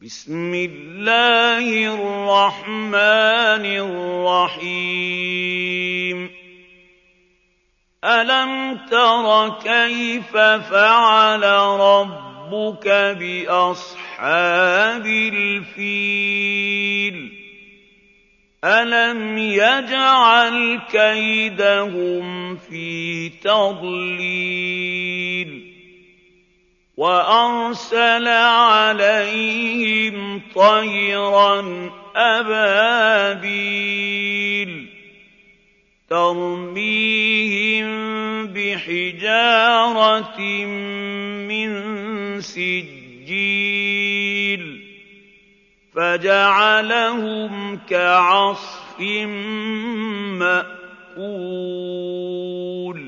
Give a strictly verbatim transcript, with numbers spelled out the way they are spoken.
بسم الله الرحمن الرحيم ألم تر كيف فعل ربك بأصحاب الفيل ألم يجعل كيدهم في تضليل وأرسل عليهم طيرا أبابيل ترميهم بحجارة من سجيل فجعلهم كعصف مأكول